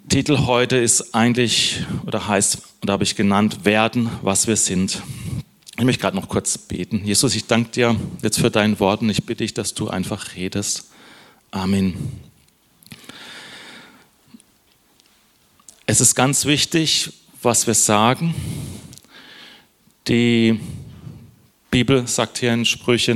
Titel heute ist eigentlich, oder heißt, oder habe ich genannt, werden, was wir sind. Ich möchte gerade noch kurz beten. Jesus, ich danke dir jetzt für dein Wort und ich bitte dich, dass du einfach redest. Amen. Es ist ganz wichtig, was wir sagen. Die Bibel sagt hier in Sprüche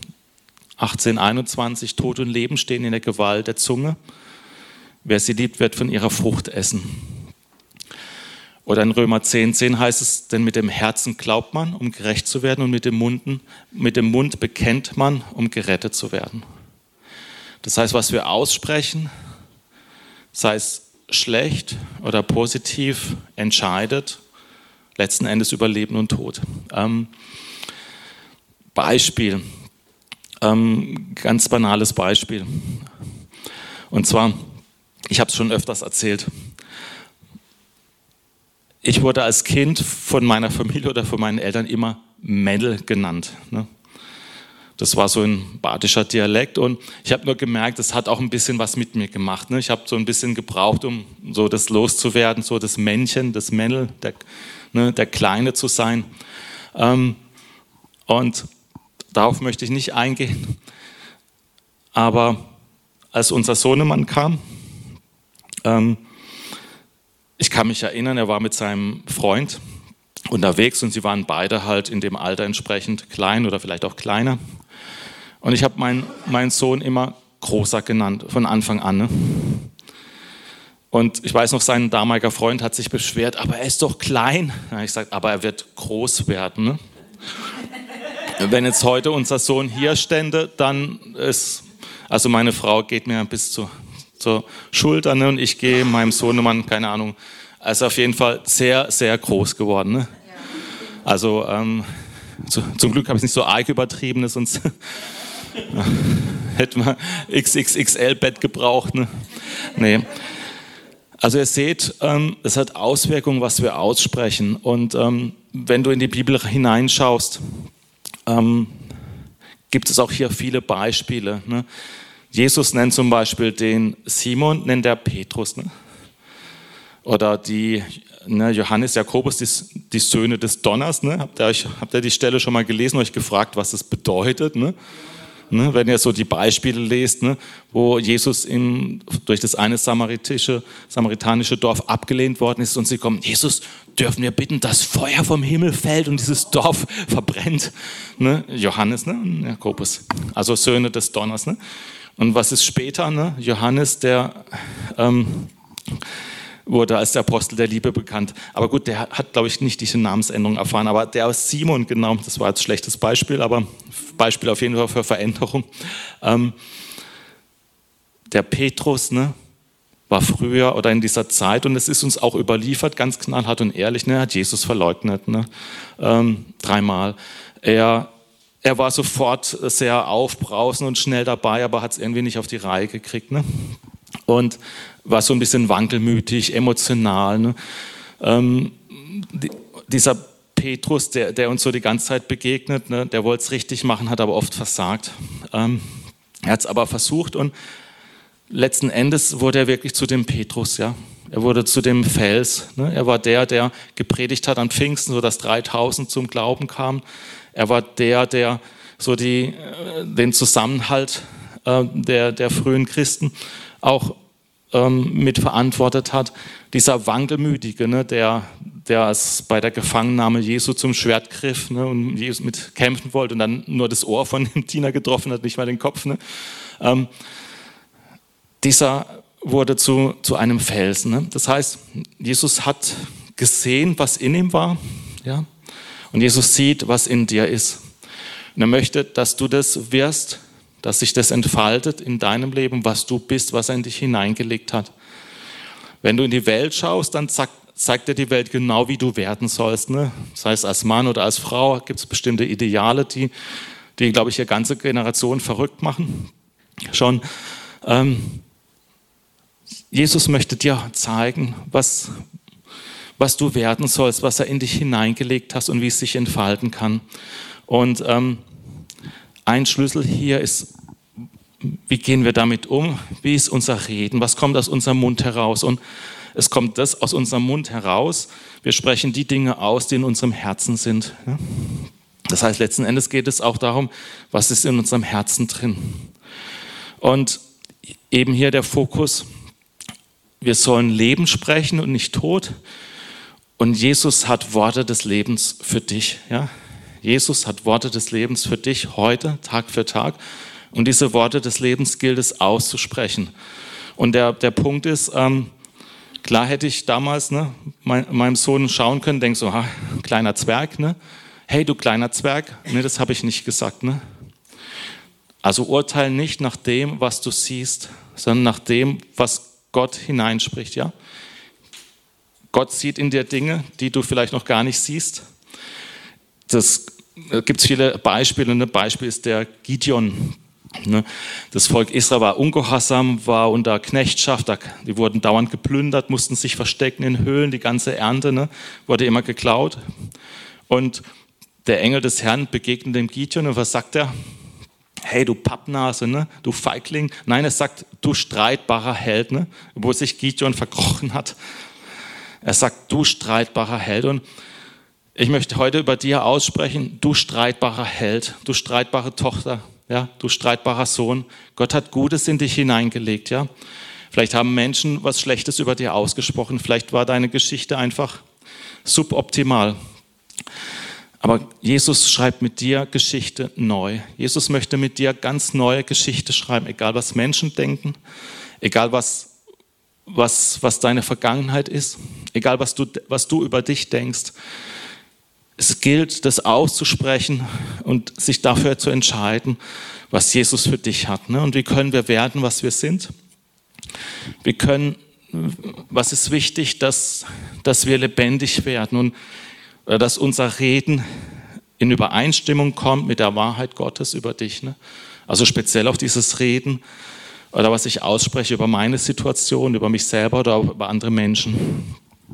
18,21, Tod und Leben stehen in der Gewalt der Zunge. Wer sie liebt, wird von ihrer Frucht essen. Oder in Römer 10,10 heißt es, denn mit dem Herzen glaubt man, um gerecht zu werden, und mit dem Mund bekennt man, um gerettet zu werden. Das heißt, was wir aussprechen, sei es schlecht oder positiv, entscheidet letzten Endes über Leben und Tod. Beispiel, ganz banales Beispiel. Und zwar, ich habe es schon öfters erzählt, ich wurde als Kind von meiner Familie oder von meinen Eltern immer Mädel genannt. Das war so ein badischer Dialekt und ich habe nur gemerkt, das hat auch ein bisschen was mit mir gemacht. Ich habe so ein bisschen gebraucht, um so das loszuwerden, so das Männchen, das Männl, der Kleine zu sein. Und darauf möchte ich nicht eingehen. Aber als unser Sohnemann kam, ich kann mich erinnern, er war mit seinem Freund unterwegs und sie waren beide halt in dem Alter entsprechend klein oder vielleicht auch kleiner. Und ich habe meinen Sohn immer Großer genannt, von Anfang an. Und ich weiß noch, sein damaliger Freund hat sich beschwert, aber er ist doch klein. Da habe ich gesagt, aber er wird groß werden. Wenn jetzt heute unser Sohn hier stände, dann ist, also meine Frau geht mir bis zur Schulter und ich gehe meinem Sohnemann, keine Ahnung, also auf jeden Fall sehr, sehr groß geworden. Also zum Glück habe ich es nicht so arg übertrieben, sonst hätten wir XXXL-Bett gebraucht. Nee. Also ihr seht, es hat Auswirkungen, was wir aussprechen. Und wenn du in die Bibel hineinschaust, gibt es auch hier viele Beispiele. Jesus nennt zum Beispiel den Simon, nennt er Petrus. Oder die Johannes, Jakobus, die Söhne des Donners. Habt ihr die Stelle schon mal gelesen und euch gefragt, was das bedeutet? Wenn ihr so die Beispiele lest, wo Jesus durch das eine samaritanische Dorf abgelehnt worden ist und sie kommen, Jesus, dürfen wir bitten, dass Feuer vom Himmel fällt und dieses Dorf verbrennt. Johannes, Jakobus, also Söhne des Donners. Und was ist später? Johannes, der wurde als der Apostel der Liebe bekannt. Aber gut, der hat, glaube ich, nicht diese Namensänderung erfahren. Aber der aus Simon, genau, das war jetzt ein schlechtes Beispiel, aber Beispiel auf jeden Fall für Veränderung. Der Petrus, war früher oder in dieser Zeit, und es ist uns auch überliefert, ganz knallhart und ehrlich, hat Jesus verleugnet, 3-mal. Er war sofort sehr aufbrausend und schnell dabei, aber hat es irgendwie nicht auf die Reihe gekriegt. Und war so ein bisschen wankelmütig, emotional. Dieser Petrus, der uns so die ganze Zeit begegnet, der wollte es richtig machen, hat aber oft versagt. Er hat es aber versucht und letzten Endes wurde er wirklich zu dem Petrus. Ja? Er wurde zu dem Fels. Er war der gepredigt hat an Pfingsten, sodass 3000 zum Glauben kamen. Er war der so den Zusammenhalt der frühen Christen auch mitverantwortet hat. Dieser Wankelmütige, der es bei der Gefangennahme Jesu zum Schwert griff und Jesus mit kämpfen wollte und dann nur das Ohr von dem Diener getroffen hat, nicht mal den Kopf. Dieser wurde zu einem Felsen. Das heißt, Jesus hat gesehen, was in ihm war, ja? Und Jesus sieht, was in dir ist. Und er möchte, dass du das wirst, dass sich das entfaltet in deinem Leben, was du bist, was er in dich hineingelegt hat. Wenn du in die Welt schaust, dann zeigt dir die Welt genau, wie du werden sollst. Das heißt, als Mann oder als Frau gibt es bestimmte Ideale, die, glaube ich, hier ganze Generationen verrückt machen. Schon. Jesus möchte dir zeigen, was du werden sollst, was er in dich hineingelegt hast und wie es sich entfalten kann. Und ein Schlüssel hier ist, wie gehen wir damit um? Wie ist unser Reden? Was kommt aus unserem Mund heraus? Und es kommt das aus unserem Mund heraus. Wir sprechen die Dinge aus, die in unserem Herzen sind. Ja? Das heißt, letzten Endes geht es auch darum, was ist in unserem Herzen drin. Und eben hier der Fokus, wir sollen Leben sprechen und nicht Tod. Und Jesus hat Worte des Lebens für dich. Ja? Jesus hat Worte des Lebens für dich heute, Tag für Tag. Und diese Worte des Lebens gilt es auszusprechen. Und der Punkt ist, klar hätte ich damals meinem Sohn schauen können, denke so, kleiner Zwerg, ne? Hey du kleiner Zwerg, ne, das habe ich nicht gesagt. Ne? Also urteil nicht nach dem, was du siehst, sondern nach dem, was Gott hineinspricht. Ja? Gott sieht in dir Dinge, die du vielleicht noch gar nicht siehst. Da gibt es viele Beispiele. Ein Beispiel ist der Gideon. Das Volk Israel war ungehorsam, war unter Knechtschaft, die wurden dauernd geplündert, mussten sich verstecken in Höhlen, die ganze Ernte wurde immer geklaut. Und der Engel des Herrn begegnet dem Gideon und was sagt er? Hey, du Pappnase, du Feigling. Nein, er sagt, du streitbarer Held, wo sich Gideon verkrochen hat. Er sagt, du streitbarer Held. Und ich möchte heute über dir aussprechen, du streitbarer Held, du streitbare Tochter, ja, du streitbarer Sohn. Gott hat Gutes in dich hineingelegt. Ja. Vielleicht haben Menschen was Schlechtes über dir ausgesprochen. Vielleicht war deine Geschichte einfach suboptimal. Aber Jesus schreibt mit dir Geschichte neu. Jesus möchte mit dir ganz neue Geschichte schreiben, egal was Menschen denken, egal was deine Vergangenheit ist, egal was du über dich denkst. Es gilt, das auszusprechen und sich dafür zu entscheiden, was Jesus für dich hat. Und wie können wir werden, was wir sind? Was ist wichtig, dass wir lebendig werden und dass unser Reden in Übereinstimmung kommt mit der Wahrheit Gottes über dich. Also speziell auf dieses Reden oder was ich ausspreche über meine Situation, über mich selber oder über andere Menschen.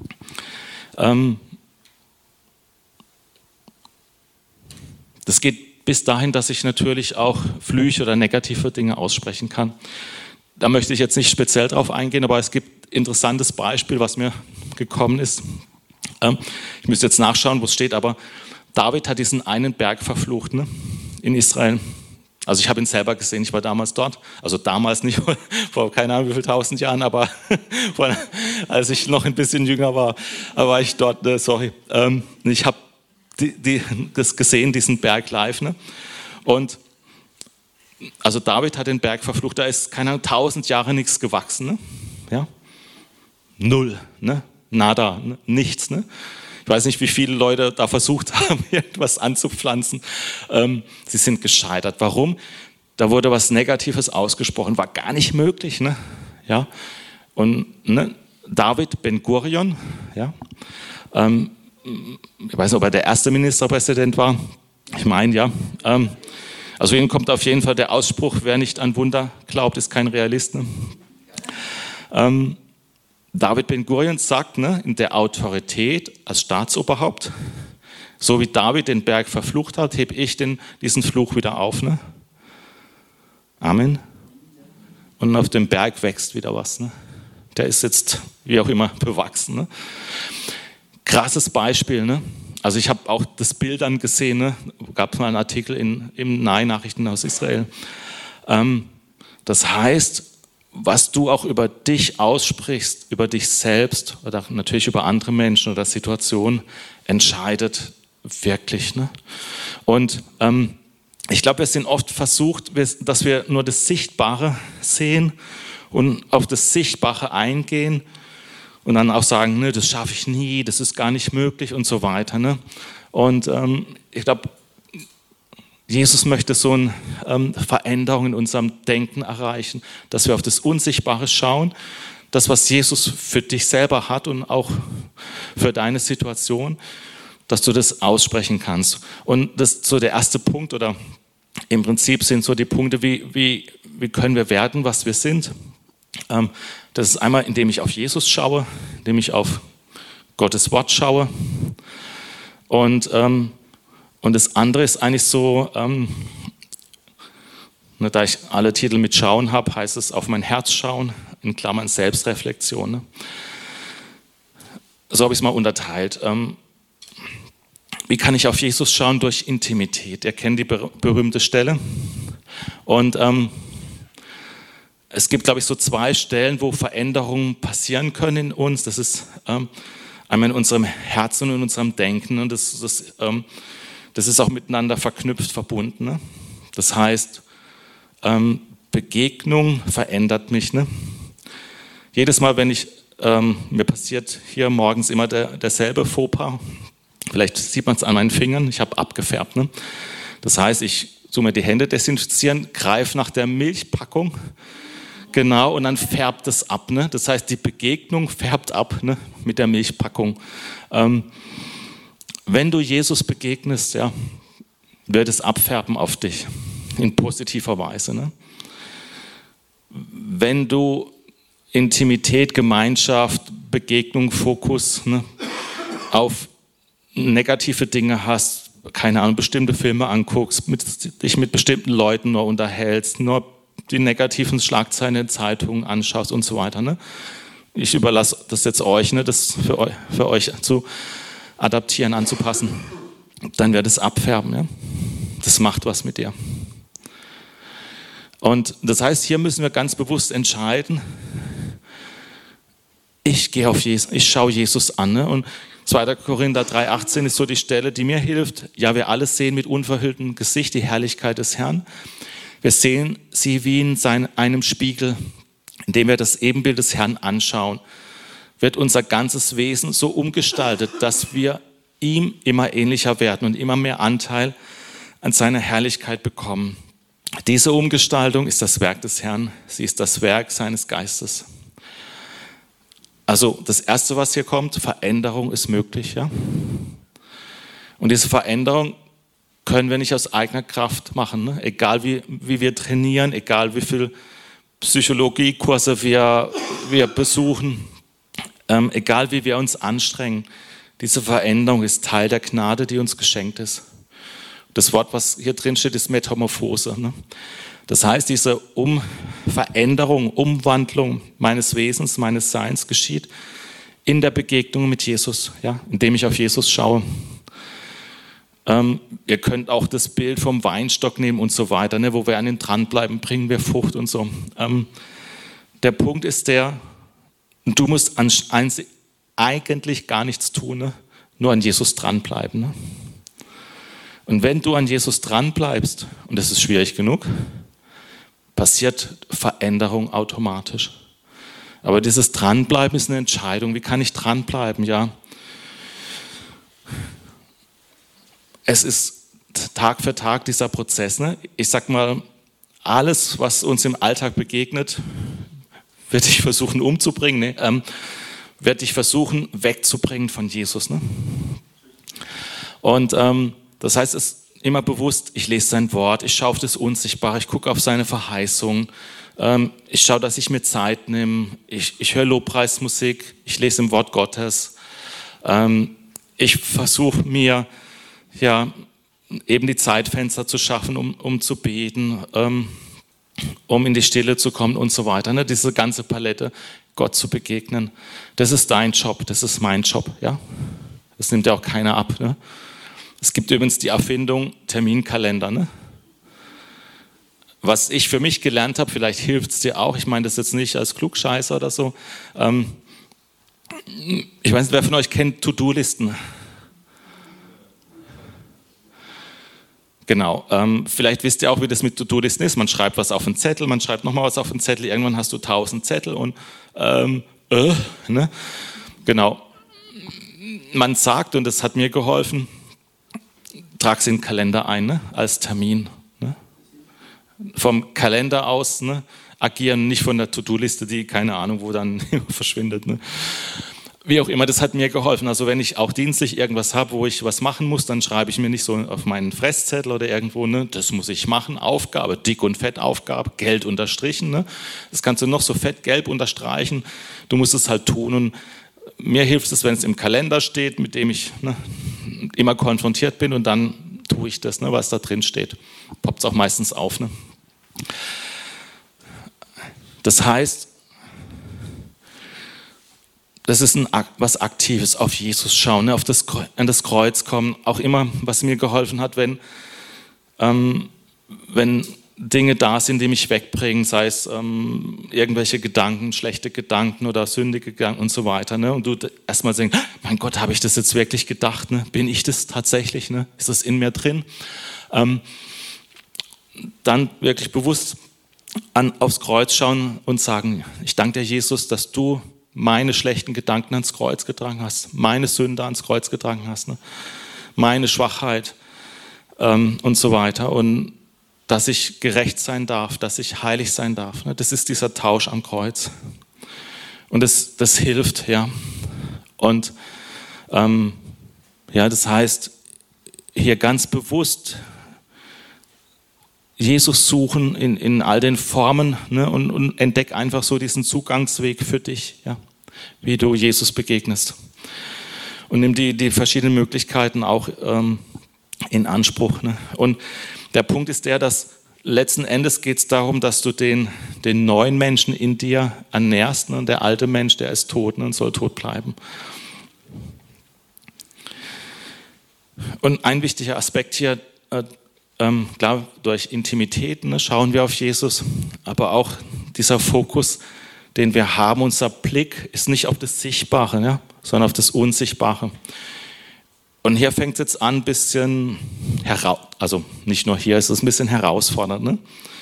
Das geht bis dahin, dass ich natürlich auch Flüche oder negative Dinge aussprechen kann. Da möchte ich jetzt nicht speziell drauf eingehen, aber es gibt ein interessantes Beispiel, was mir gekommen ist. Ich müsste jetzt nachschauen, wo es steht, aber David hat diesen einen Berg verflucht in Israel. Also ich habe ihn selber gesehen, ich war damals dort. Also damals nicht, vor keine Ahnung wie viel 1000 Jahren, aber als ich noch ein bisschen jünger war ich dort, sorry. Ich habe das gesehen, diesen Berg live. Und also David hat den Berg verflucht, da ist keine Ahnung, 1000 Jahre nichts gewachsen. Ja? Null, nada, nichts. Ich weiß nicht, wie viele Leute da versucht haben, irgendwas anzupflanzen. Sie sind gescheitert. Warum? Da wurde was Negatives ausgesprochen, war gar nicht möglich. Ja? Und David Ben-Gurion, ja? Ich weiß nicht, ob er der erste Ministerpräsident war. Ich meine, ja. Also ihnen kommt auf jeden Fall der Ausspruch, wer nicht an Wunder glaubt, ist kein Realist. David Ben-Gurion sagt in der Autorität als Staatsoberhaupt, so wie David den Berg verflucht hat, hebe ich diesen Fluch wieder auf. Amen. Und auf dem Berg wächst wieder was. Der ist jetzt, wie auch immer, bewachsen. Krasses Beispiel. Also ich habe auch das Bild dann gesehen, gab es mal einen Artikel im Nahe-Nachrichten aus Israel. Das heißt, was du auch über dich aussprichst, über dich selbst oder natürlich über andere Menschen oder Situationen, entscheidet wirklich. Und ich glaube, wir sind oft versucht, dass wir nur das Sichtbare sehen und auf das Sichtbare eingehen und dann auch sagen, das schaffe ich nie, das ist gar nicht möglich und so weiter. Und ich glaube, Jesus möchte so eine Veränderung in unserem Denken erreichen, dass wir auf das Unsichtbare schauen, das, was Jesus für dich selber hat und auch für deine Situation, dass du das aussprechen kannst. Und das ist so der erste Punkt oder im Prinzip sind so die Punkte, wie können wir werden, was wir sind. Das ist einmal, indem ich auf Jesus schaue, indem ich auf Gottes Wort schaue. Und das andere ist eigentlich so, da ich alle Titel mit Schauen habe, heißt es auf mein Herz schauen, in Klammern Selbstreflexion. So habe ich es mal unterteilt. Wie kann ich auf Jesus schauen? Durch Intimität. Ihr kennt die berühmte Stelle. Und es gibt, glaube ich, so 2 Stellen, wo Veränderungen passieren können in uns. Das ist einmal in unserem Herzen und in unserem Denken. Und das ist auch miteinander verknüpft, verbunden. Ne? Das heißt, Begegnung verändert mich. Ne? Jedes Mal, wenn mir passiert hier morgens immer derselbe Fauxpas. Vielleicht sieht man es an meinen Fingern, ich habe abgefärbt. Ne? Das heißt, ich tue mir die Hände desinfizieren, greife nach der Milchpackung, genau, und dann färbt es ab. Ne? Das heißt, die Begegnung färbt ab, ne, mit der Milchpackung. Wenn du Jesus begegnest, ja, wird es abfärben auf dich, in positiver Weise. Ne? Wenn du Intimität, Gemeinschaft, Begegnung, Fokus, ne, auf negative Dinge hast, keine Ahnung, bestimmte Filme anguckst, dich mit bestimmten Leuten nur unterhältst, nur die negativen Schlagzeilen in Zeitungen anschaust und so weiter. Ne? Ich überlasse das jetzt euch, ne, das für euch zu adaptieren, anzupassen. Dann wird es abfärben. Ja? Das macht was mit dir. Und das heißt, hier müssen wir ganz bewusst entscheiden, ich gehe auf Jesus, ich schaue Jesus an. Ne? Und 2. Korinther 3,18 ist so die Stelle, die mir hilft. Ja, wir alle sehen mit unverhülltem Gesicht die Herrlichkeit des Herrn. Wir sehen sie wie in einem Spiegel, indem wir das Ebenbild des Herrn anschauen, wird unser ganzes Wesen so umgestaltet, dass wir ihm immer ähnlicher werden und immer mehr Anteil an seiner Herrlichkeit bekommen. Diese Umgestaltung ist das Werk des Herrn, sie ist das Werk seines Geistes. Also das Erste, was hier kommt, Veränderung ist möglich. Ja? Und diese Veränderung können wir nicht aus eigener Kraft machen. Ne? Egal wie wir trainieren, egal wie viel Psychologiekurse wir besuchen, egal wie wir uns anstrengen. Diese Veränderung ist Teil der Gnade, die uns geschenkt ist. Das Wort, was hier drin steht, ist Metamorphose. Ne? Das heißt, diese Veränderung, Umwandlung meines Wesens, meines Seins geschieht in der Begegnung mit Jesus, ja, indem ich auf Jesus schaue. Ihr könnt auch das Bild vom Weinstock nehmen und so weiter, ne, wo wir an ihm dranbleiben, bringen wir Frucht und so. Der Punkt ist du musst eigentlich gar nichts tun, ne, nur an Jesus dranbleiben. Ne? Und wenn du an Jesus dranbleibst, und das ist schwierig genug, passiert Veränderung automatisch. Aber dieses Dranbleiben ist eine Entscheidung. Wie kann ich dranbleiben? Ja, es ist Tag für Tag dieser Prozess. Ne? Ich sag mal, alles, was uns im Alltag begegnet, werde ich versuchen umzubringen, ne? Werde ich versuchen wegzubringen von Jesus. Ne? Und das heißt, es ist immer bewusst, ich lese sein Wort, ich schaue auf das Unsichtbare, ich gucke auf seine Verheißung, ich schaue, dass ich mir Zeit nehme, ich höre Lobpreismusik, ich lese im Wort Gottes, ich versuche mir ja eben die Zeitfenster zu schaffen, um zu beten, um in die Stille zu kommen und so weiter. Ne? Diese ganze Palette, Gott zu begegnen, das ist dein Job, das ist mein Job. Ja? Das nimmt ja auch keiner ab. Ne? Es gibt übrigens die Erfindung Terminkalender. Ne? Was ich für mich gelernt habe, vielleicht hilft es dir auch, ich meine das jetzt nicht als Klugscheißer oder so. Ich weiß nicht, wer von euch kennt To-Do-Listen? Genau, vielleicht wisst ihr auch, wie das mit To-Do-Listen ist. Man schreibt was auf einen Zettel, man schreibt nochmal was auf einen Zettel, irgendwann hast du 1000 Zettel und ne? Genau. Man sagt, und das hat mir geholfen, trag es in den Kalender ein, ne? Als Termin. Ne? Vom Kalender aus, ne? Agieren, nicht von der To-Do-Liste, die keine Ahnung, wo dann verschwindet. Ne? Wie auch immer, das hat mir geholfen. Also wenn ich auch dienstlich irgendwas habe, wo ich was machen muss, dann schreibe ich mir nicht so auf meinen Fresszettel oder irgendwo, ne, das muss ich machen, Aufgabe, dick und fett Aufgabe, Geld unterstrichen. Ne? Das kannst du noch so fett gelb unterstreichen. Du musst es halt tun. Und mir hilft es, wenn es im Kalender steht, mit dem ich immer konfrontiert bin, und dann tue ich das, ne, was da drin steht. Poppt es auch meistens auf. Ne? Das heißt, das ist was Aktives, auf Jesus schauen, ne? An das Kreuz kommen. Auch immer, was mir geholfen hat, wenn Dinge da sind, die mich wegbringen, sei es irgendwelche Gedanken, schlechte Gedanken oder sündige Gedanken und so weiter. Ne? Und du erstmal denkst, mein Gott, habe ich das jetzt wirklich gedacht? Ne? Bin ich das tatsächlich? Ne? Ist das in mir drin? Dann wirklich bewusst aufs Kreuz schauen und sagen, ich danke dir, Jesus, dass du meine schlechten Gedanken ans Kreuz getragen hast, meine Sünde ans Kreuz getragen hast, ne? Meine Schwachheit und so weiter. Und dass ich gerecht sein darf, dass ich heilig sein darf. Ne? Das ist dieser Tausch am Kreuz. Und das hilft, ja. Und das heißt, hier ganz bewusst Jesus suchen in all den Formen, ne, und entdeck einfach so diesen Zugangsweg für dich, ja, wie du Jesus begegnest. Und nimm die verschiedenen Möglichkeiten auch in Anspruch. Ne. Und der Punkt ist der, dass letzten Endes geht es darum, dass du den neuen Menschen in dir ernährst. Ne, und der alte Mensch, der ist tot, ne, und soll tot bleiben. Und ein wichtiger Aspekt hier, klar, durch Intimität, ne, schauen wir auf Jesus, aber auch dieser Fokus, den wir haben, unser Blick ist nicht auf das Sichtbare, ja, sondern auf das Unsichtbare. Und hier fängt es jetzt an, ein bisschen also nicht nur hier, es ist ein bisschen herausfordernd. Ne?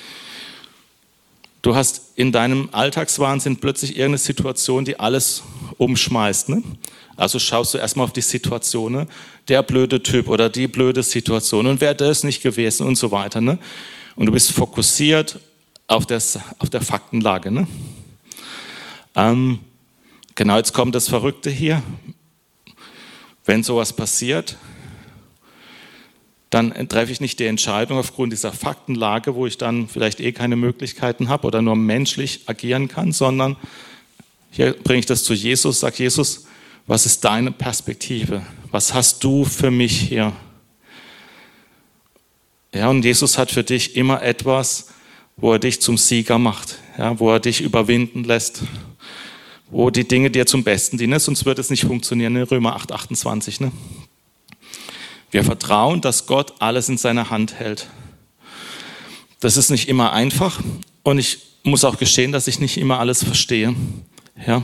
Du hast in deinem Alltagswahnsinn plötzlich irgendeine Situation, die alles umschmeißt. Ne? Also schaust du erstmal auf die Situation, ne? Der blöde Typ oder die blöde Situation und wäre das nicht gewesen und so weiter. Ne? Und du bist fokussiert auf der Faktenlage. Ne? Genau, jetzt kommt das Verrückte hier. Wenn sowas passiert, dann treffe ich nicht die Entscheidung aufgrund dieser Faktenlage, wo ich dann vielleicht keine Möglichkeiten habe oder nur menschlich agieren kann, sondern hier bringe ich das zu Jesus, sage Jesus, was ist deine Perspektive? Was hast du für mich hier? Ja, und Jesus hat für dich immer etwas, wo er dich zum Sieger macht, ja, wo er dich überwinden lässt, wo die Dinge dir zum Besten dienen, sonst wird es nicht funktionieren, in Römer 8, 28. Ne? Wir vertrauen, dass Gott alles in seiner Hand hält. Das ist nicht immer einfach und ich muss auch gestehen, dass ich nicht immer alles verstehe. Ja.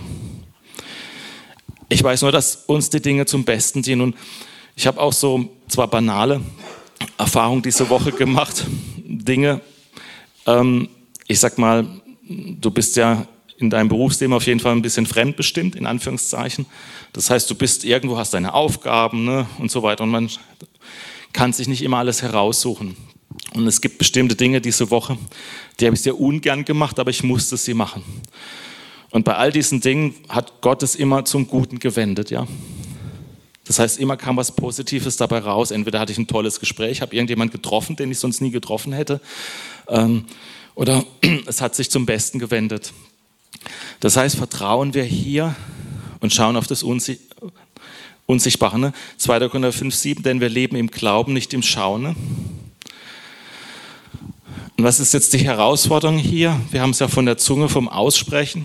Ich weiß nur, dass uns die Dinge zum Besten dienen und ich habe auch so zwar banale Erfahrungen diese Woche gemacht, Dinge, ich sag mal, du bist ja in deinem Berufsleben auf jeden Fall ein bisschen fremdbestimmt, in Anführungszeichen. Das heißt, du bist irgendwo, hast deine Aufgaben, ne, und so weiter und man kann sich nicht immer alles heraussuchen. Und es gibt bestimmte Dinge diese Woche, die habe ich sehr ungern gemacht, aber ich musste sie machen. Und bei all diesen Dingen hat Gott es immer zum Guten gewendet, ja. Das heißt, immer kam was Positives dabei raus. Entweder hatte ich ein tolles Gespräch, habe irgendjemand getroffen, den ich sonst nie getroffen hätte, oder es hat sich zum Besten gewendet. Das heißt, vertrauen wir hier und schauen auf das Unsichtbare. Ne? 2. Korinther 5, 7, denn wir leben im Glauben, nicht im Schauen. Ne? Und was ist jetzt die Herausforderung hier? Wir haben es ja von der Zunge, vom Aussprechen.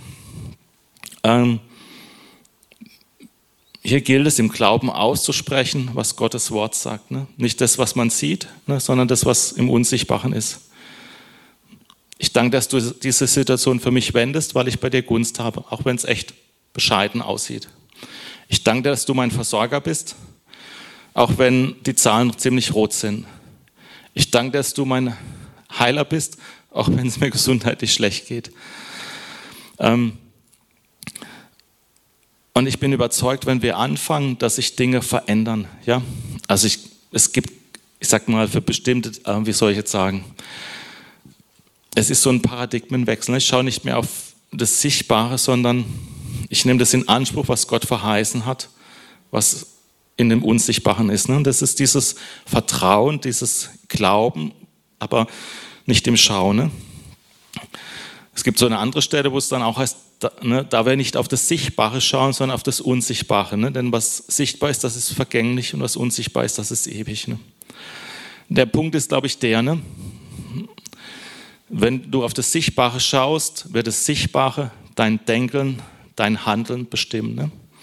Hier gilt es, im Glauben auszusprechen, was Gottes Wort sagt. Ne? Nicht das, was man sieht, ne? sondern das, was im Unsichtbaren ist. Ich danke, dass du diese Situation für mich wendest, weil ich bei dir Gunst habe, auch wenn es echt bescheiden aussieht. Ich danke dir, dass du mein Versorger bist, auch wenn die Zahlen noch ziemlich rot sind. Ich danke dir, dass du mein Heiler bist, auch wenn es mir gesundheitlich schlecht geht. Und ich bin überzeugt, wenn wir anfangen, dass sich Dinge verändern. Ja? Also es gibt, ich sag mal, für bestimmte, wie soll ich jetzt sagen, es ist so ein Paradigmenwechsel. Ich schaue nicht mehr auf das Sichtbare, sondern ich nehme das in Anspruch, was Gott verheißen hat, was in dem Unsichtbaren ist. Und das ist dieses Vertrauen, dieses Glauben, aber nicht im Schauen. Es gibt so eine andere Stelle, wo es dann auch heißt, da wir nicht auf das Sichtbare schauen, sondern auf das Unsichtbare. Denn was sichtbar ist, das ist vergänglich und was unsichtbar ist, das ist ewig. Der Punkt ist, glaube ich, der, wenn du auf das Sichtbare schaust, wird das Sichtbare dein Denken, dein Handeln bestimmen.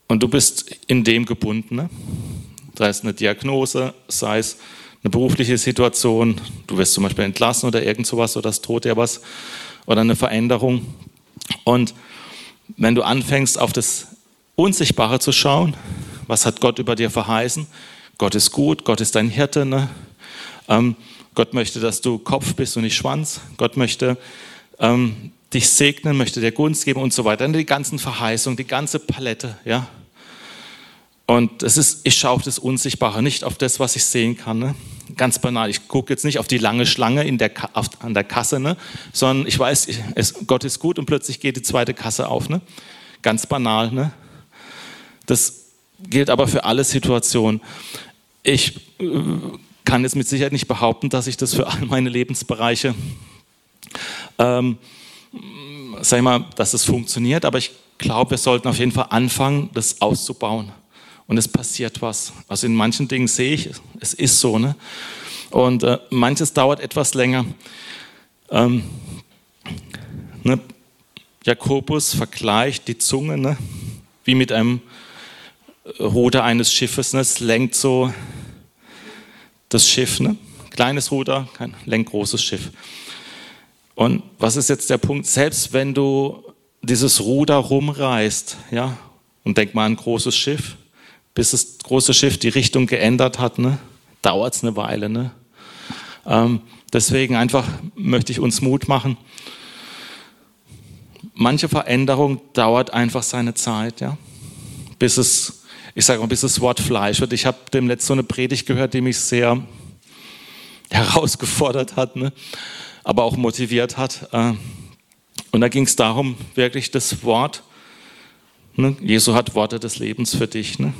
Und du bist in dem gebunden. Ne? Sei es eine Diagnose, sei es eine berufliche Situation, du wirst zum Beispiel entlassen oder irgend sowas oder es droht dir was oder eine Veränderung. Und wenn du anfängst, auf das Unsichtbare zu schauen, was hat Gott über dir verheißen? Gott ist gut, Gott ist dein Hirte. Ne? Gott möchte, dass du Kopf bist und nicht Schwanz. Gott möchte dich segnen, möchte dir Gunst geben und so weiter. Die ganzen Verheißungen, die ganze Palette. Ja? Und ich schaue auf das Unsichtbare, nicht auf das, was ich sehen kann. Ne? Ganz banal, ich gucke jetzt nicht auf die lange Schlange an der Kasse, ne? Sondern ich weiß, Gott ist gut und plötzlich geht die zweite Kasse auf. Ne? Ganz banal. Ne? Das gilt aber für alle Situationen. Ich kann jetzt mit Sicherheit nicht behaupten, dass ich das für all meine Lebensbereiche, sag ich mal, dass es funktioniert, aber ich glaube, wir sollten auf jeden Fall anfangen, das auszubauen. Und es passiert was. Also in manchen Dingen sehe ich, es ist so. Ne? Und manches dauert etwas länger. Ne? Jakobus vergleicht die Zunge, ne? Wie mit einem Ruder eines Schiffes. Ne? Es lenkt so das Schiff. Ne? Kleines Ruder, lenkt großes Schiff. Und was ist jetzt der Punkt? Selbst wenn du dieses Ruder rumreißt, ja, und denk mal an ein großes Schiff, bis das große Schiff die Richtung geändert hat, ne, dauert es eine Weile. Ne? Deswegen einfach möchte ich uns Mut machen. Manche Veränderung dauert einfach seine Zeit, ja, bis das Wort Fleisch wird. Ich habe dem letzten so eine Predigt gehört, die mich sehr herausgefordert hat, ne, aber auch motiviert hat. Und da ging es darum, wirklich das Wort, ne, Jesu hat Worte des Lebens für dich. Ne?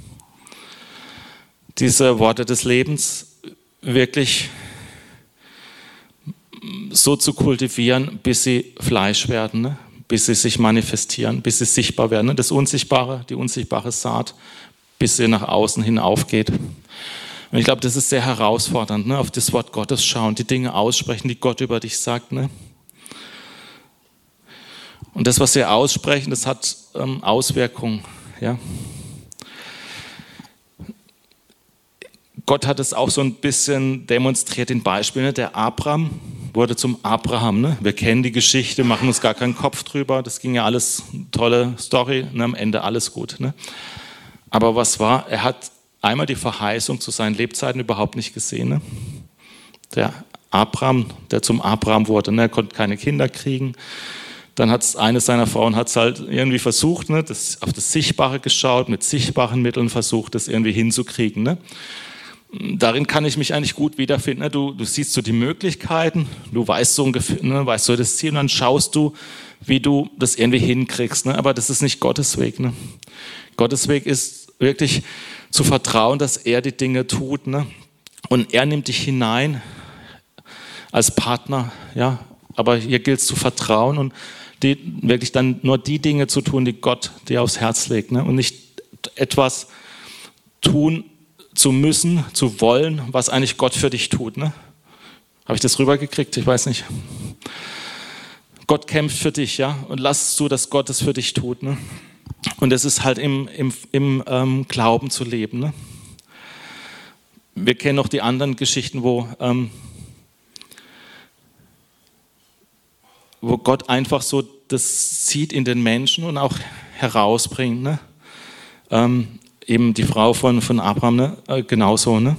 Diese Worte des Lebens wirklich so zu kultivieren, bis sie Fleisch werden, ne? Bis sie sich manifestieren, bis sie sichtbar werden. Ne? Das Unsichtbare, die unsichtbare Saat, bis sie nach außen hin aufgeht. Und ich glaube, das ist sehr herausfordernd, ne? Auf das Wort Gottes schauen, die Dinge aussprechen, die Gott über dich sagt. Ne? Und das, was wir aussprechen, das hat Auswirkungen. Ja? Gott hat es auch so ein bisschen demonstriert in Beispielen. Ne? Der Abraham wurde zum Abraham. Ne? Wir kennen die Geschichte, machen uns gar keinen Kopf drüber. Das ging ja alles, tolle Story, ne? Am Ende alles gut. Ne? Aber was war? Er hat einmal die Verheißung zu seinen Lebzeiten überhaupt nicht gesehen. Ne? Der Abraham, der zum Abraham wurde, ne? Er konnte keine Kinder kriegen. Dann hat eine seiner Frauen hat's halt irgendwie versucht, ne? Auf das Sichtbare geschaut, mit sichtbaren Mitteln versucht, das irgendwie hinzukriegen. Ne? Darin kann ich mich eigentlich gut wiederfinden. Ne? Du siehst so die Möglichkeiten, du weißt so ungefähr, ne? Weißt so das Ziel und dann schaust du, wie du das irgendwie hinkriegst. Ne? Aber das ist nicht Gottes Weg. Ne? Gottes Weg ist wirklich zu vertrauen, dass er die Dinge tut. Ne? Und er nimmt dich hinein als Partner. Ja? Aber hier gilt es zu vertrauen und wirklich dann nur die Dinge zu tun, die Gott dir aufs Herz legt. Ne? Und nicht etwas tun zu müssen, zu wollen, was eigentlich Gott für dich tut. Ne? Habe ich das rübergekriegt? Ich weiß nicht. Gott kämpft für dich, ja, und lass es zu, dass Gott es für dich tut. Ne? Und es ist halt im Glauben zu leben. Ne? Wir kennen noch die anderen Geschichten, wo Gott einfach so das sieht in den Menschen und auch herausbringt. Ne? Eben die Frau von Abraham, ne? Genauso. Ne?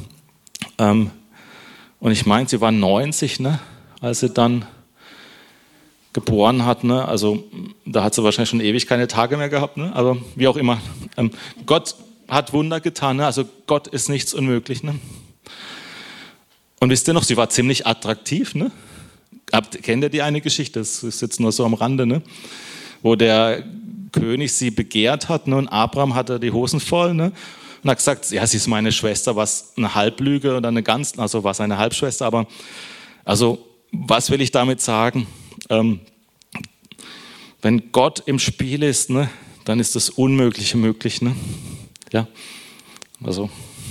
Und ich meine, sie war 90, ne? Als sie dann geboren hat. Ne? Also da hat sie wahrscheinlich schon ewig keine Tage mehr gehabt. Ne? Aber wie auch immer. Gott hat Wunder getan. Ne? Also Gott ist nichts unmöglich. Ne? Und wisst ihr noch, sie war ziemlich attraktiv. Ne? Kennt ihr die eine Geschichte? Das ist jetzt nur so am Rande. Ne? Wo der König sie begehrt hat, ne? Und Abraham hatte die Hosen voll, ne? Und hat gesagt, ja, sie ist meine Schwester, was eine Halblüge oder eine ganz, also war seine Halbschwester, aber also was will ich damit sagen? Wenn Gott im Spiel ist, ne, dann ist das Unmögliche möglich, ne? Ja, also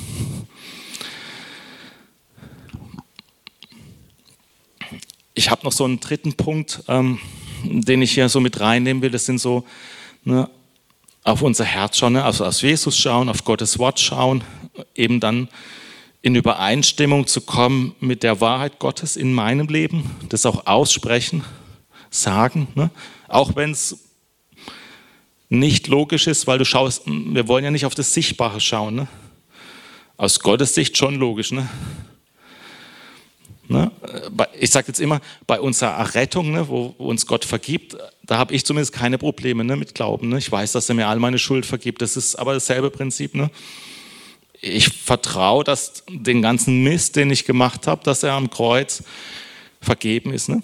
ich habe noch so einen dritten Punkt, den ich hier so mit reinnehmen will. Das sind so, ne, auf unser Herz schauen, ne? Also auf Jesus schauen, auf Gottes Wort schauen, eben dann in Übereinstimmung zu kommen mit der Wahrheit Gottes in meinem Leben, das auch aussprechen, sagen, ne? Auch wenn es nicht logisch ist, weil du schaust, wir wollen ja nicht auf das Sichtbare schauen, ne? Aus Gottes Sicht schon logisch, ne? Ich sage jetzt immer, bei unserer Errettung, ne, wo uns Gott vergibt, da habe ich zumindest keine Probleme, ne, mit Glauben. Ne? Ich weiß, dass er mir all meine Schuld vergibt. Das ist aber dasselbe Prinzip. Ne? Ich vertraue, dass den ganzen Mist, den ich gemacht habe, dass er am Kreuz vergeben ist. Ne?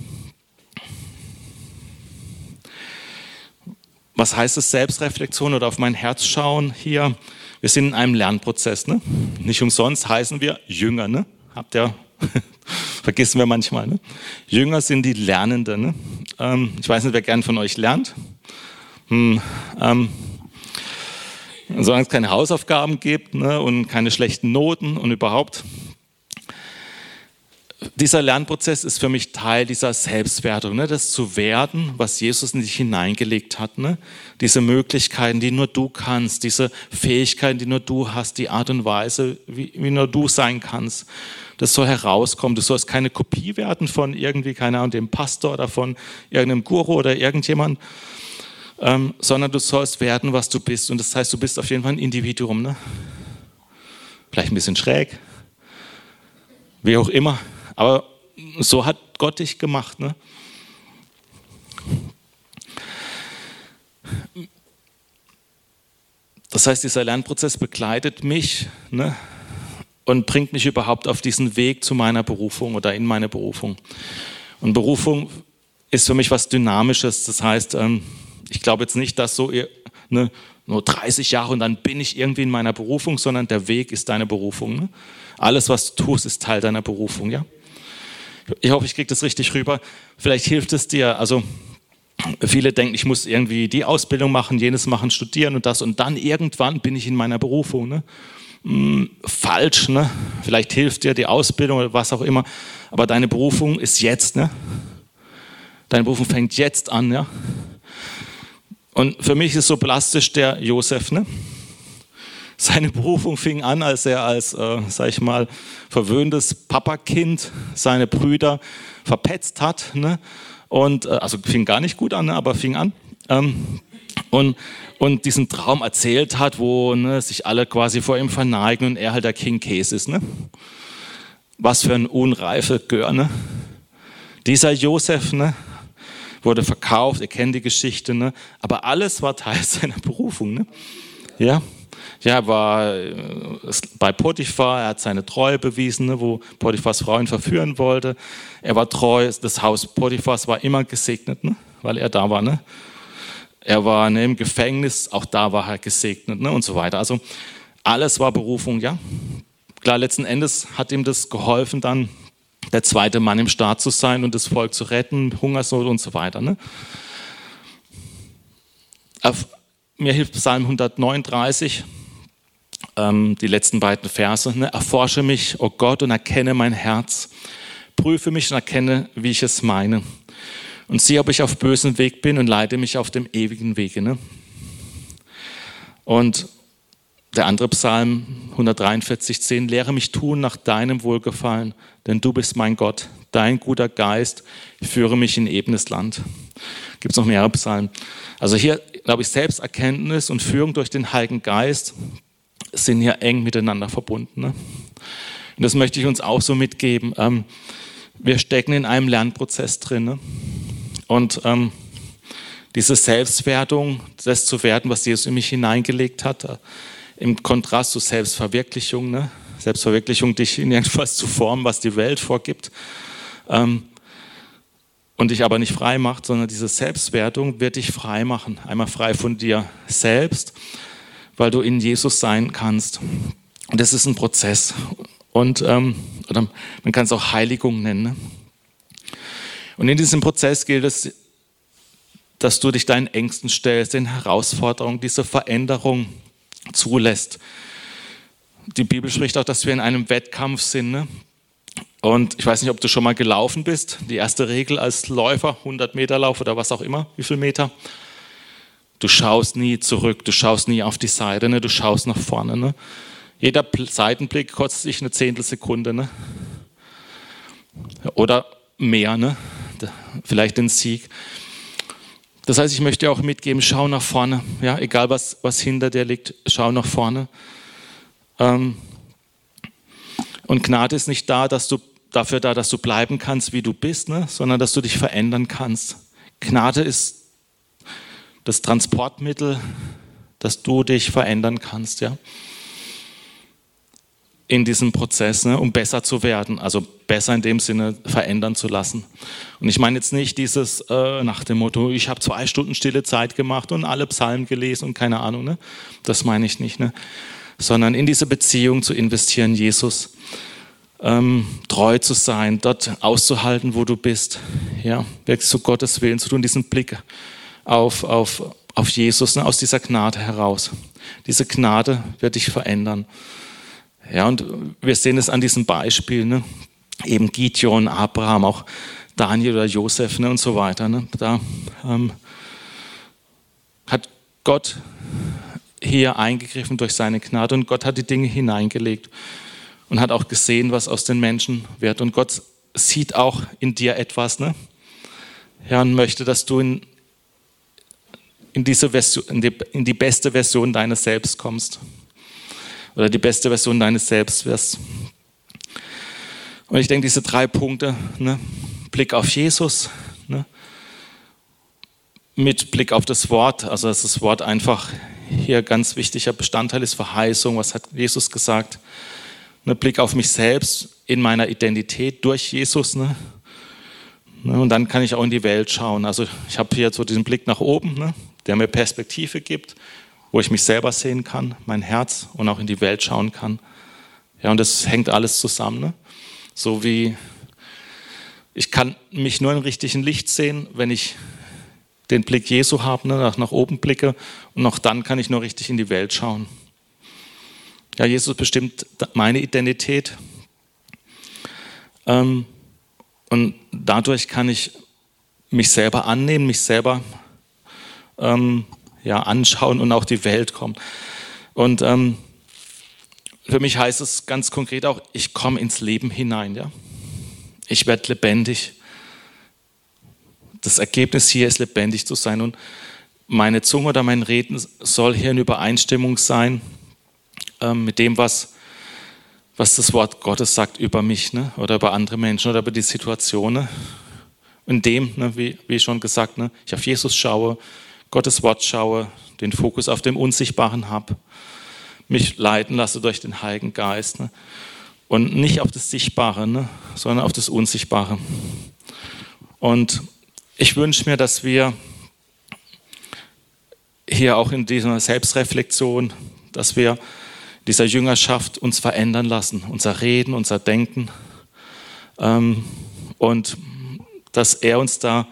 Was heißt es, Selbstreflexion oder auf mein Herz schauen hier? Wir sind in einem Lernprozess. Ne? Nicht umsonst heißen wir Jünger. Ne? Habt ihr vergessen wir manchmal. Ne? Jünger sind die Lernenden. Ne? Ich weiß nicht, wer gern von euch lernt. Solange es keine Hausaufgaben gibt, ne, und keine schlechten Noten und überhaupt. Dieser Lernprozess ist für mich Teil dieser Selbstwertung, ne? Das zu werden, was Jesus in dich hineingelegt hat. Ne? Diese Möglichkeiten, die nur du kannst, diese Fähigkeiten, die nur du hast, die Art und Weise, wie nur du sein kannst. Das soll herauskommen. Du sollst keine Kopie werden von irgendwie, keine Ahnung, dem Pastor oder von irgendeinem Guru oder irgendjemand, sondern du sollst werden, was du bist. Und das heißt, du bist auf jeden Fall ein Individuum. Ne? Vielleicht ein bisschen schräg, wie auch immer. Aber so hat Gott dich gemacht. Ne? Das heißt, dieser Lernprozess begleitet mich, ne? Und bringt mich überhaupt auf diesen Weg zu meiner Berufung oder in meine Berufung. Und Berufung ist für mich was Dynamisches. Das heißt, ich glaube jetzt nicht, dass so nur 30 Jahre und dann bin ich irgendwie in meiner Berufung, sondern der Weg ist deine Berufung. Ne? Alles, was du tust, ist Teil deiner Berufung. Ja? Ich hoffe, ich kriege das richtig rüber. Vielleicht hilft es dir. Also viele denken, ich muss irgendwie die Ausbildung machen, jenes machen, studieren und das. Und dann irgendwann bin ich in meiner Berufung. Ne? Falsch, ne? Vielleicht hilft dir die Ausbildung oder was auch immer, aber deine Berufung ist jetzt, ne? Deine Berufung fängt jetzt an, ja? Und für mich ist so plastisch der Josef, ne? Seine Berufung fing an, als er sag ich mal, verwöhntes Papakind seine Brüder verpetzt hat, ne? Und also fing gar nicht gut an, ne? Aber fing an. Und diesen Traum erzählt hat, wo, ne, sich alle quasi vor ihm verneigen und er halt der King Case ist. Ne? Was für ein unreife Gör. Ne? Dieser Josef, ne, wurde verkauft, ihr kennt die Geschichte, ne? Aber alles war Teil seiner Berufung. Ne? Ja, er war bei Potiphar, er hat seine Treue bewiesen, ne, wo Potiphars Frau ihn verführen wollte. Er war treu, das Haus Potiphars war immer gesegnet, ne, weil er da war. Ne? Er war im Gefängnis, auch da war er gesegnet, ne, und so weiter. Also alles war Berufung, ja. Klar, letzten Endes hat ihm das geholfen, dann der zweite Mann im Staat zu sein und das Volk zu retten, Hungersnot und so weiter. Ne. Mir hilft Psalm 139, die letzten beiden Verse. Ne. Erforsche mich, o Gott, und erkenne mein Herz. Prüfe mich und erkenne, wie ich es meine. Und sieh, ob ich auf bösem Weg bin und leite mich auf dem ewigen Wege. Ne? Und der andere Psalm 143,10, lehre mich tun nach deinem Wohlgefallen, denn du bist mein Gott, dein guter Geist, führe mich in ebenes Land. Gibt es noch mehrere Psalmen. Also hier, glaube ich, Selbsterkenntnis und Führung durch den Heiligen Geist sind hier eng miteinander verbunden. Ne? Und das möchte ich uns auch so mitgeben. Wir stecken in einem Lernprozess drin. Ne? Und diese Selbstwertung, das zu werden, was Jesus in mich hineingelegt hat, im Kontrast zur Selbstverwirklichung, ne? Selbstverwirklichung, dich in irgendwas zu formen, was die Welt vorgibt, und dich aber nicht frei macht, sondern diese Selbstwertung wird dich frei machen. Einmal frei von dir selbst, weil du in Jesus sein kannst. Und das ist ein Prozess. Und oder man kann es auch Heiligung nennen. Ne? Und in diesem Prozess gilt es, dass du dich deinen Ängsten stellst, den Herausforderungen, diese Veränderung zulässt. Die Bibel spricht auch, dass wir in einem Wettkampf sind. Ne? Und ich weiß nicht, ob du schon mal gelaufen bist. Die erste Regel als Läufer, 100 Meter Lauf oder was auch immer, wie viel Meter. Du schaust nie zurück, du schaust nie auf die Seite, ne? Du schaust nach vorne. Ne? Jeder Seitenblick kostet sich eine Zehntelsekunde. Ne? Oder mehr, ne? Vielleicht den Sieg. Das heißt, ich möchte dir auch mitgeben, schau nach vorne. Ja? Egal, was hinter dir liegt, schau nach vorne. Und Gnade ist nicht dafür da, dass du bleiben kannst, wie du bist, ne? Sondern dass du dich verändern kannst. Gnade ist das Transportmittel, dass du dich verändern kannst, ja, in diesem Prozess, ne, um besser zu werden, also besser in dem Sinne verändern zu lassen. Und ich meine jetzt nicht dieses nach dem Motto, ich habe 2 Stunden stille Zeit gemacht und alle Psalmen gelesen und keine Ahnung, ne, das meine ich nicht, ne, sondern in diese Beziehung zu investieren, Jesus, treu zu sein, dort auszuhalten, wo du bist, ja, wirklich zu Gottes Willen zu tun, diesen Blick auf Jesus, ne, aus dieser Gnade heraus. Diese Gnade wird dich verändern. Ja, und wir sehen es an diesem Beispiel, ne, eben Gideon, Abraham, auch Daniel oder Josef, ne, und so weiter. Ne, da hat Gott hier eingegriffen durch seine Gnade und Gott hat die Dinge hineingelegt und hat auch gesehen, was aus den Menschen wird. Und Gott sieht auch in dir etwas, ne, ja, und möchte, dass du in die beste Version deines Selbst kommst. Oder die beste Version deines Selbst wirst. Und ich denke, diese 3 Punkte, ne, Blick auf Jesus, ne, mit Blick auf das Wort, also dass das Wort einfach hier ganz wichtiger Bestandteil ist, Verheißung, was hat Jesus gesagt, ne, Blick auf mich selbst in meiner Identität durch Jesus, ne, und dann kann ich auch in die Welt schauen. Also ich habe hier so diesen Blick nach oben, ne, der mir Perspektive gibt, wo ich mich selber sehen kann, mein Herz und auch in die Welt schauen kann. Ja, und das hängt alles zusammen. Ne? So wie ich kann mich nur im richtigen Licht sehen, wenn ich den Blick Jesu habe, ne, nach oben blicke und auch dann kann ich nur richtig in die Welt schauen. Ja, Jesus bestimmt meine Identität. Und dadurch kann ich mich selber annehmen, mich selber anschauen und auch die Welt kommen. Und für mich heißt es ganz konkret auch, ich komme ins Leben hinein. Ja? Ich werde lebendig. Das Ergebnis hier ist, lebendig zu sein. Und meine Zunge oder mein Reden soll hier in Übereinstimmung sein mit dem, was das Wort Gottes sagt über mich, ne? Oder über andere Menschen oder über die Situation. Ne? In dem, ne, wie schon gesagt, ne, ich auf Jesus schaue, Gottes Wort schaue, den Fokus auf dem Unsichtbaren habe, mich leiten lasse durch den Heiligen Geist, ne? Und nicht auf das Sichtbare, ne, sondern auf das Unsichtbare. Und ich wünsche mir, dass wir hier auch in dieser Selbstreflexion, dass wir dieser Jüngerschaft uns verändern lassen, unser Reden, unser Denken, und dass er uns da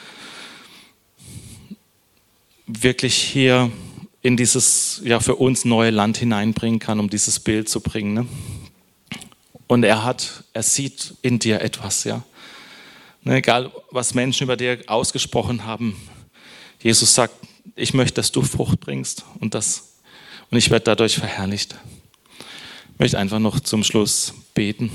wirklich hier in dieses für uns neue Land hineinbringen kann, um dieses Bild zu bringen. Ne? Und er sieht in dir etwas, ja. Ne, egal, was Menschen über dir ausgesprochen haben, Jesus sagt, ich möchte, dass du Frucht bringst und ich werde dadurch verherrlicht. Ich möchte einfach noch zum Schluss beten.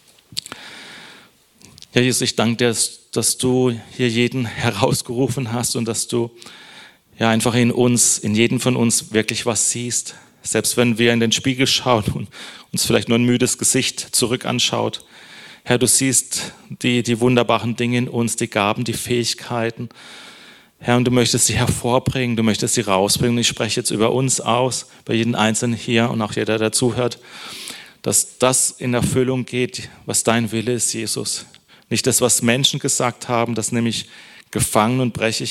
Ja, Jesus, ich danke dir, dass du hier jeden herausgerufen hast und dass du einfach in jedem von uns wirklich was siehst. Selbst wenn wir in den Spiegel schauen und uns vielleicht nur ein müdes Gesicht zurück anschaut. Herr, du siehst die wunderbaren Dinge in uns, die Gaben, die Fähigkeiten. Herr, und du möchtest sie hervorbringen, du möchtest sie rausbringen. Ich spreche jetzt über uns aus, bei jedem Einzelnen hier und auch jeder, der zuhört, dass das in Erfüllung geht, was dein Wille ist, Jesus. Nicht das, was Menschen gesagt haben, das nehme ich gefangen und bringe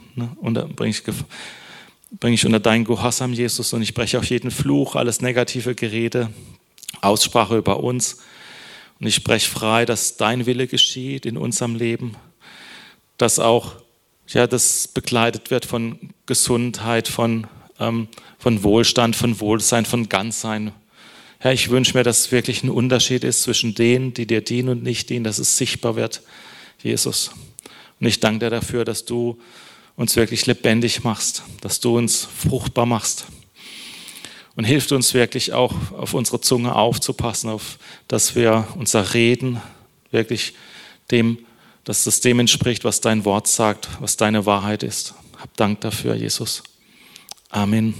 ich unter deinen Gehorsam, Jesus. Und ich breche auch jeden Fluch, alles negative Gerede, Aussprache über uns. Und ich spreche frei, dass dein Wille geschieht in unserem Leben, dass auch das begleitet wird von Gesundheit, von Wohlstand, von Wohlsein, von Ganzsein. Herr, ich wünsche mir, dass wirklich ein Unterschied ist zwischen denen, die dir dienen und nicht dienen, dass es sichtbar wird, Jesus. Und ich danke dir dafür, dass du uns wirklich lebendig machst, dass du uns fruchtbar machst. Und hilft uns wirklich auch, auf unsere Zunge aufzupassen, auf dass wir unser Reden wirklich dass das dem entspricht, was dein Wort sagt, was deine Wahrheit ist. Hab Dank dafür, Jesus. Amen.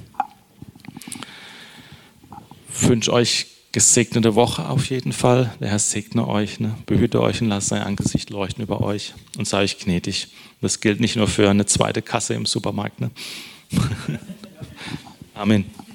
Ich wünsche euch gesegnete Woche auf jeden Fall. Der Herr segne euch, behüte euch und lasse sein Angesicht leuchten über euch und sei euch gnädig. Das gilt nicht nur für eine zweite Kasse im Supermarkt. Amen.